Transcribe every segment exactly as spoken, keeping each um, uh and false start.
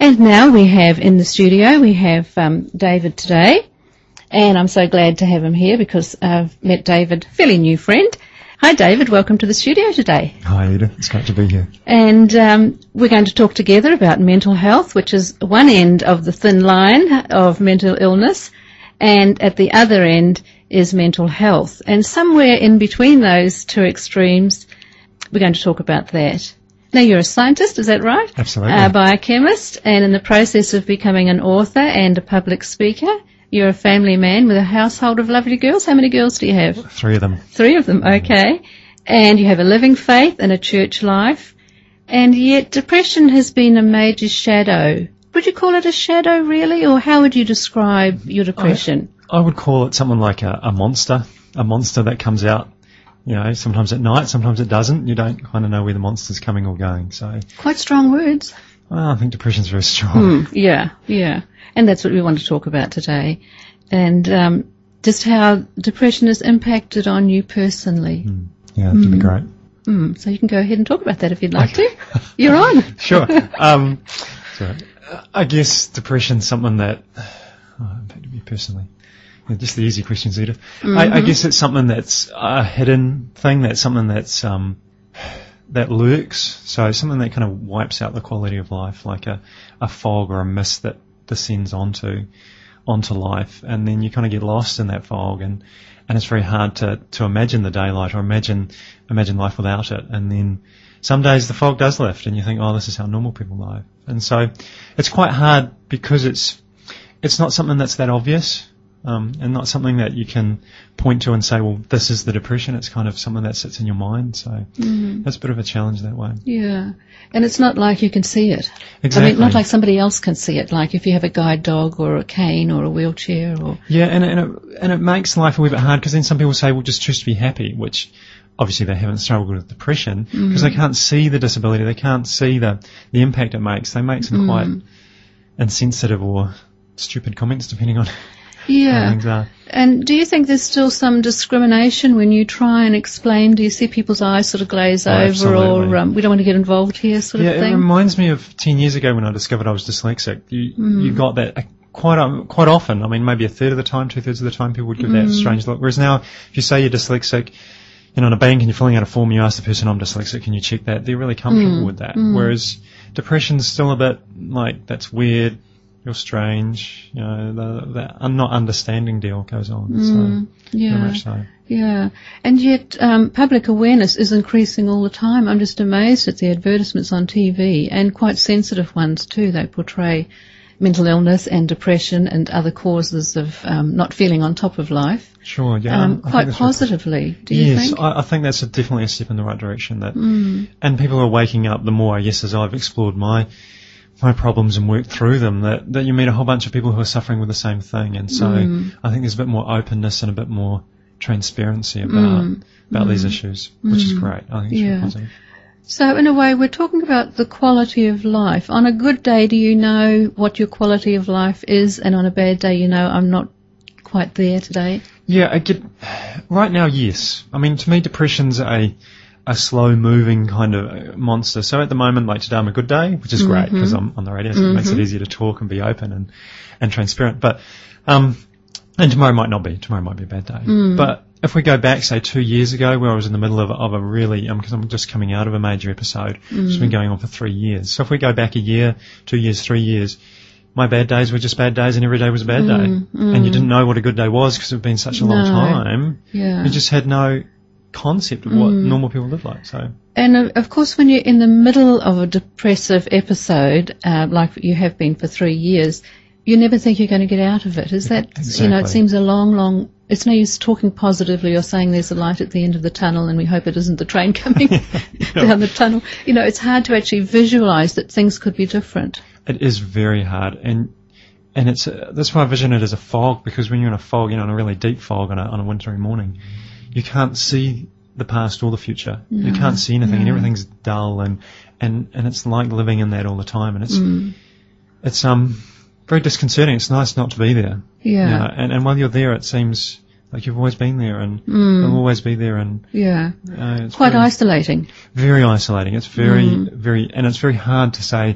And now we have in the studio, we have um, David today, and I'm so glad to have him here because I've met David, fairly new friend. Hi David, welcome to the studio today. Hi Edith, it's great to be here. And um, we're going to talk together about mental health, which is one end of the thin line of mental illness, and at the other end is mental health. And somewhere in between those two extremes, we're going to talk about that. Now, you're a scientist, is that right? Absolutely. A biochemist, and in the process of becoming an author and a public speaker. You're a family man with a household of lovely girls. How many girls do you have? Three of them. Three of them, okay. And you have a living faith and a church life. And yet depression has been a major shadow. Would you call it a shadow, really? Or how would you describe your depression? I, I would call it something like a, a monster, a monster that comes out. You know, sometimes at night, sometimes it doesn't. You don't kind of know where the monster's coming or going. So quite strong words. Well, I think depression's very strong. Mm, yeah, yeah. And that's what we want to talk about today. And um, just how depression has impacted on you personally. Mm, yeah, that'd mm. be great. Mm, so you can go ahead and talk about that if you'd like to. You're on. Sure. Um, so I guess depression's something that oh, impacted me personally. Yeah, just the easy questions, Edith. Mm-hmm. I, I guess it's something that's a hidden thing. That's something that's um, that lurks. So something that kind of wipes out the quality of life, like a, a fog or a mist that descends onto onto life, and then you kind of get lost in that fog, and, and it's very hard to, to imagine the daylight or imagine imagine life without it. And then some days the fog does lift, and you think, oh, this is how normal people live. And so it's quite hard because it's it's not something that's that obvious. Um, and not something that you can point to and say, well, this is the depression. It's kind of something that sits in your mind. So mm. that's a bit of a challenge that way. Yeah. And it's not like you can see it. Exactly. I mean, not like somebody else can see it, like if you have a guide dog or a cane or a wheelchair or... Yeah, and, and, it, and it makes life a wee bit hard because then some people say, well, just choose to be happy, which obviously they haven't struggled with depression because mm. they can't see the disability. They can't see the, the impact it makes. They make some mm. quite insensitive or stupid comments depending on... Yeah. And do you think there's still some discrimination when you try and explain? Do you see people's eyes sort of glaze oh, over absolutely. or um, we don't want to get involved here sort yeah, of thing? Yeah, it reminds me of ten years ago when I discovered I was dyslexic. You, mm. you got that uh, quite um, quite often. I mean, maybe a third of the time, two-thirds of the time people would give mm. that strange look. Whereas now, if you say you're dyslexic, you know, in a bank and you're filling out a form, you ask the person, I'm dyslexic, can you check that? They're really comfortable mm. with that. Mm. Whereas depression's still a bit like, that's weird. You're strange, you know, the, the not understanding deal goes on. Mm, so, yeah, very much so. Yeah. And yet, um, public awareness is increasing all the time. I'm just amazed at the advertisements on T V, and quite sensitive ones too. They portray mental illness and depression and other causes of um, not feeling on top of life. Sure, yeah. Um, quite positively, right. do you yes, think? Yes, I, I think that's a, definitely a step in the right direction. That, mm. and people are waking up the more, I guess, as I've explored my my problems and worked through them, that, that you meet a whole bunch of people who are suffering with the same thing. And so mm. I think there's a bit more openness and a bit more transparency about mm. about mm. these issues, which mm. is great. I think it's yeah. really positive. So in a way, we're talking about the quality of life. On a good day, do you know what your quality of life is? And on a bad day, you know, I'm not quite there today? Yeah, I get, right now, yes. I mean, to me, depression's a... a slow-moving kind of monster. So at the moment, like today, I'm a good day, which is mm-hmm. great because I'm on the radio, so mm-hmm. it makes it easier to talk and be open and, and transparent. But um, and tomorrow might not be. Tomorrow might be a bad day. Mm. But if we go back, say, two years ago, where I was in the middle of, of a really, because um, I'm just coming out of a major episode, mm. it's been going on for three years. So if we go back a year, two years, three years, my bad days were just bad days, and every day was a bad mm. day. Mm. And you didn't know what a good day was because it had been such a no. long time. Yeah. You just had no concept of what mm. normal people live like. So, and uh, of course, when you're in the middle of a depressive episode, uh, like you have been for three years, you never think you're going to get out of it. Is that exactly. you know? It seems a long, long. It's no use talking positively or saying there's a light at the end of the tunnel, and we hope it isn't the train coming down the tunnel. You know, it's hard to actually visualize that things could be different. It is very hard, and and it's uh, that's why I vision it as a fog, because when you're in a fog, you know, in a really deep fog on a on a wintry morning, you can't see the past or the future. No, you can't see anything, no. and everything's dull, and, and, and it's like living in that all the time, and it's mm. it's um very disconcerting. It's nice not to be there. Yeah. You know, and and while you're there, it seems like you've always been there, and mm. you'll always be there, and yeah, uh, it's quite very, isolating. Very isolating. It's very mm. very, and it's very hard to say,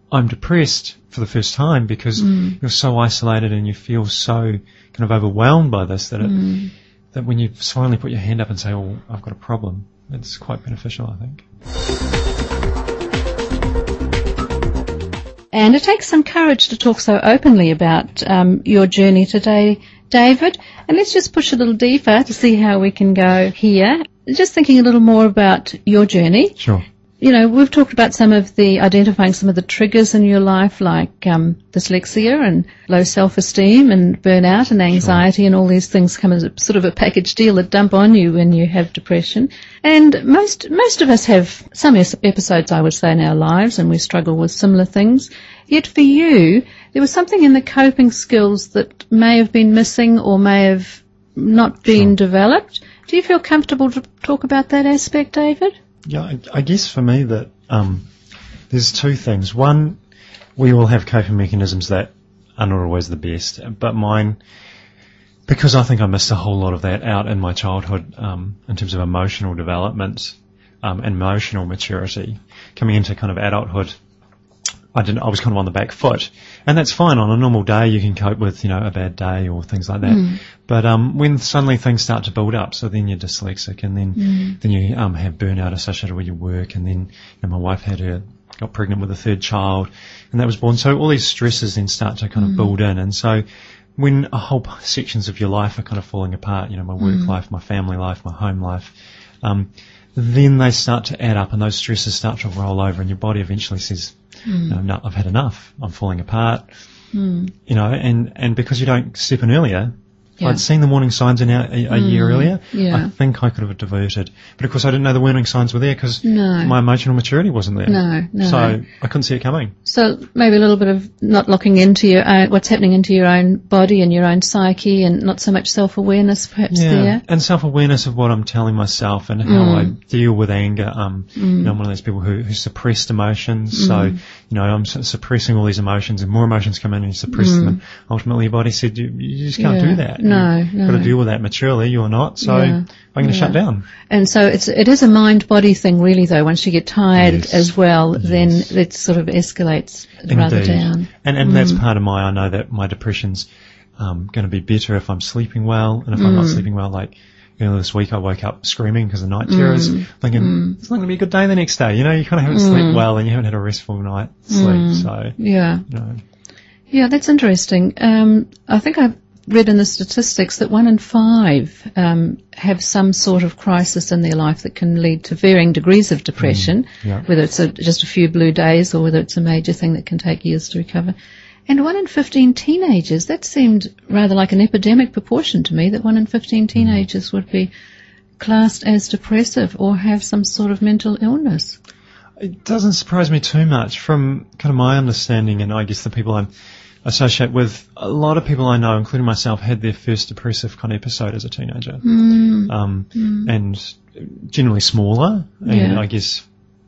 I'm depressed for the first time because mm. you're so isolated and you feel so kind of overwhelmed by this that it, mm. that when you finally put your hand up and say, oh, I've got a problem, it's quite beneficial, I think. And it takes some courage to talk so openly about um, your journey today, David. And let's just push a little deeper to see how we can go here. Just thinking a little more about your journey. Sure. You know, we've talked about some of the, identifying some of the triggers in your life, like um, dyslexia and low self-esteem and burnout and anxiety, sure. and all these things come as a, sort of a package deal that dump on you when you have depression. And most most of us have some episodes, I would say, in our lives, and we struggle with similar things. Yet for you, there was something in the coping skills that may have been missing or may have not been sure. developed. Do you feel comfortable to talk about that aspect, David? Yeah, I, I guess for me that um, there's two things. One, we all have coping mechanisms that are not always the best, but mine, because I think I missed a whole lot of that out in my childhood um, in terms of emotional development um, and emotional maturity, coming into kind of adulthood, I didn't. I was kind of on the back foot, and that's fine. On a normal day, you can cope with, you know, a bad day or things like that. Mm. But um, when suddenly things start to build up, so then you're dyslexic, and then mm. then you um have burnout associated with your work, and then you know, my wife had her got pregnant with a third child, and that was born. So all these stresses then start to kind of mm. build in, and so when a whole sections of your life are kind of falling apart, you know, my work mm. life, my family life, my home life. Um, then they start to add up and those stresses start to roll over and your body eventually says, mm. no, no, I've had enough. I'm falling apart. Mm. You know, and, and because you don't step in earlier, yeah. I'd seen the warning signs in our, a, a mm. year earlier. Yeah. I think I could have diverted. But of course I didn't know the warning signs were there because no. my emotional maturity wasn't there. No, no. So I couldn't see it coming. So maybe a little bit of not looking into your own, what's happening into your own body and your own psyche and not so much self-awareness perhaps yeah. there. And self-awareness of what I'm telling myself and how mm. I deal with anger. Um, mm. you know, I'm one of those people who, who suppressed emotions. Mm. So, you know, I'm suppressing all these emotions and more emotions come in and you suppress mm. them. And ultimately your body said, you, you just can't yeah. do that. No, You've no. got to deal with that maturely. You're not. So yeah. I'm going to yeah. shut down. And so it's, it is a mind-body thing really though. Once you get tired yes. as well, yes. then it sort of escalates Indeed. rather down. And, and mm. that's part of my, I know that my depression's um, going to be better if I'm sleeping well. And if mm. I'm not sleeping well, like earlier this week I woke up screaming because of night terrors, mm. thinking mm. it's not going to be a good day the next day. You know, you kind of haven't mm. slept well and you haven't had a restful night sleep. Mm. So, yeah. you know. Yeah, that's interesting. Um, I think I've read in the statistics that one in five um, have some sort of crisis in their life that can lead to varying degrees of depression, mm, yeah. whether it's a, just a few blue days or whether it's a major thing that can take years to recover. And one in fifteen teenagers, that seemed rather like an epidemic proportion to me, that one in fifteen teenagers mm. would be classed as depressive or have some sort of mental illness. It doesn't surprise me too much from kind of my understanding, and I guess the people I'm associate with, a lot of people I know, including myself, had their first depressive kind of episode as a teenager. Mm. Um, mm. And generally smaller, and yeah. I guess,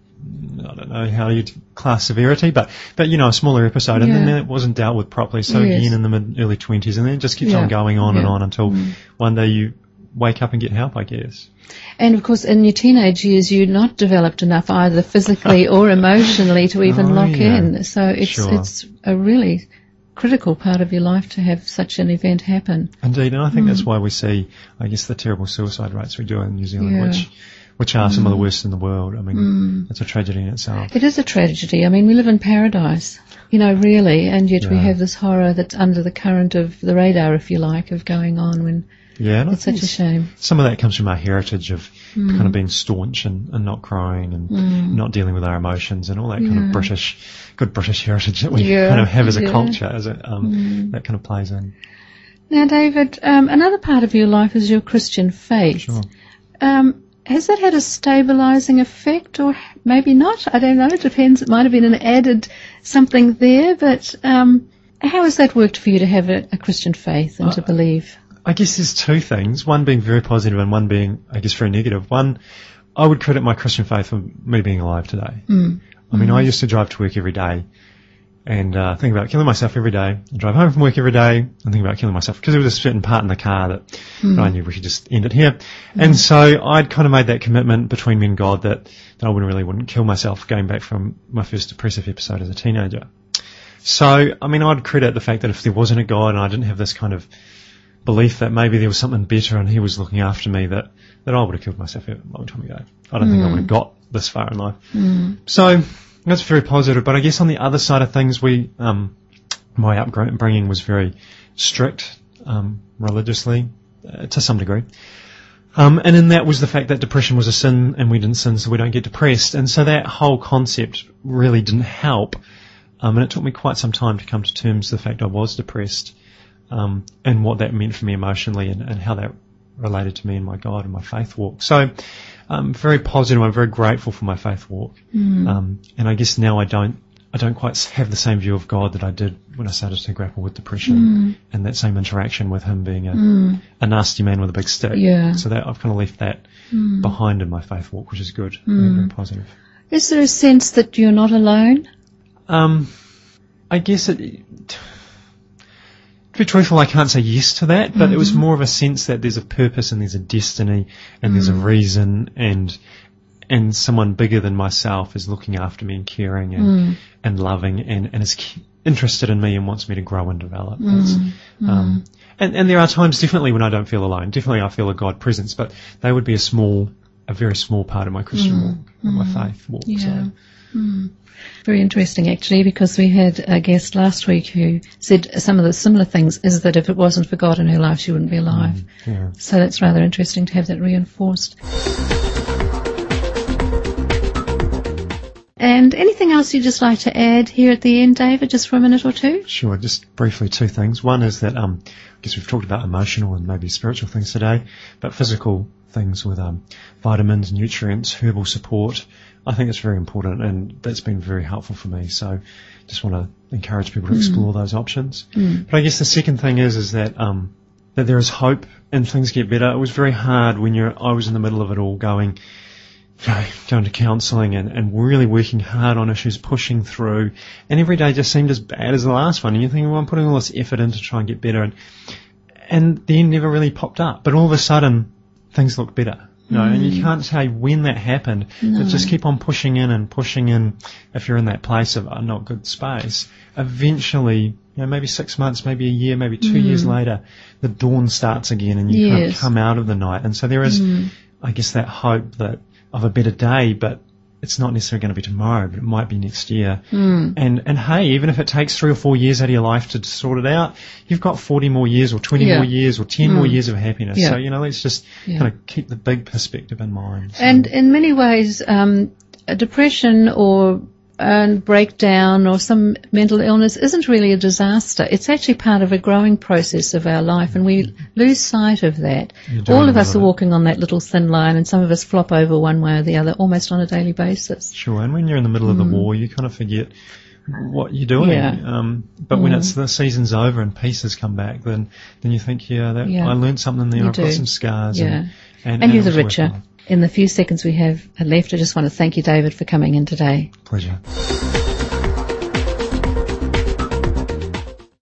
I don't know how you'd class severity, but, but you know, a smaller episode, and yeah. then it wasn't dealt with properly, so yes. again in the mid, early twenties, and then it just keeps yeah. on going on yeah. and on until mm. one day you wake up and get help, I guess. And of course, in your teenage years, you're not developed enough either physically or emotionally to even oh, lock yeah. in, so it's, sure. it's a really critical part of your life to have such an event happen. Indeed, and I think mm. that's why we see, I guess, the terrible suicide rates we do in New Zealand, yeah. which which are mm. some of the worst in the world. I mean, mm. it's a tragedy in itself. It is a tragedy. I mean, we live in paradise, you know, really, and yet yeah. we have this horror that's under the current of the radar, if you like, of going on when yeah, and it's such a shame. Some of that comes from our heritage of mm. kind of being staunch and, and not crying and mm. not dealing with our emotions and all that kind yeah. of British, good British heritage that we yeah. kind of have as a yeah. culture, as a, um, mm. that kind of plays in. Now, David, um, another part of your life is your Christian faith. Sure. Um, has that had a stabilising effect or maybe not? I don't know. It depends. It might have been an added something there, but um, how has that worked for you to have a, a Christian faith and uh, to believe? I guess there's two things, one being very positive and one being, I guess, very negative. One, I would credit my Christian faith for me being alive today. Mm. I mean, mm. I used to drive to work every day and uh, think about killing myself every day. I drive home from work every day and think about killing myself because there was a certain part in the car that, mm. that I knew we should just end it here. Mm. And so I'd kind of made that commitment between me and God that, that I wouldn't really wouldn't kill myself going back from my first depressive episode as a teenager. So, I mean, I'd credit the fact that if there wasn't a God and I didn't have this kind of belief that maybe there was something better and he was looking after me, that, that I would have killed myself a long time ago. I don't mm. think I would have got this far in life. Mm. So that's very positive. But I guess on the other side of things, we, um, my upbringing was very strict, um, religiously, uh, to some degree. Um, and in that was the fact that depression was a sin and we didn't sin, so we don't get depressed. And so that whole concept really didn't help. Um, and it took me quite some time to come to terms with the fact I was depressed, um, and what that meant for me emotionally and, and how that related to me and my God and my faith walk. So, um, very positive. I'm very grateful for my faith walk. Mm. Um, and I guess now I don't, I don't quite have the same view of God that I did when I started to grapple with depression mm. and that same interaction with him being a, mm. a nasty man with a big stick. Yeah. So that I've kind of left that mm. behind in my faith walk, which is good. Mm. Very positive. Is there a sense that you're not alone? Um, I guess it, to be truthful, I can't say yes to that, but mm-hmm. it was more of a sense that there's a purpose and there's a destiny and mm. there's a reason, and and someone bigger than myself is looking after me and caring and, mm. and loving and, and is interested in me and wants me to grow and develop. Mm. Um, and, and there are times definitely when I don't feel alone. Definitely I feel a God presence, but they would be a small, a very small part of my Christian mm. walk, mm. my faith walk. Yeah. So. Mm. Very interesting, actually, because we had a guest last week who said some of the similar things, is that if it wasn't for God in her life, she wouldn't be alive. Mm, yeah. So that's rather interesting to have that reinforced. And anything else you'd just like to add here at the end, David, just for a minute or two? Sure, just briefly two things. One is that um, I guess we've talked about emotional and maybe spiritual things today, but physical things with um, vitamins, nutrients, herbal support, I think it's very important, and that's been very helpful for me. So just want to encourage people to mm. explore those options. Mm. But I guess the second thing is is that um, that there is hope and things get better. It was very hard when you're I was in the middle of it all, going you know, going to counselling and, and really working hard on issues, pushing through, and every day just seemed as bad as the last one. And you're thinking, well, I'm putting all this effort in to try and get better, and and the end never really popped up. But all of a sudden, things look better. No, mm. and you can't say when that happened. No. But just keep on pushing in and pushing in. If you're in that place of a not good space, eventually, you know, maybe six months, maybe a year, maybe two mm. years later, the dawn starts again, and you yes. kind of come out of the night. And so there is, mm. I guess, that hope that of a better day, but it's not necessarily going to be tomorrow, but it might be next year. Mm. And and hey, even if it takes three or four years out of your life to sort it out, you've got forty more years or twenty yeah. more years or ten mm. more years of happiness. Yeah. So, you know, let's just yeah. kind of keep the big perspective in mind. So. And in many ways, um, a depression or a breakdown or some mental illness isn't really a disaster. It's actually part of a growing process of our life, and we lose sight of that. All of us are walking on that little thin line, and some of us flop over one way or the other almost on a daily basis. Sure, and when you're in the middle mm. of the war, you kind of forget what you're doing. Yeah. Um, but mm. when it's the season's over and peace has come back, then then you think, yeah, that, yeah. I learned something there. You I've do. got some scars. Yeah. And, and, and, and you're the richer. In the few seconds we have left, I just want to thank you, David, for coming in today. Pleasure.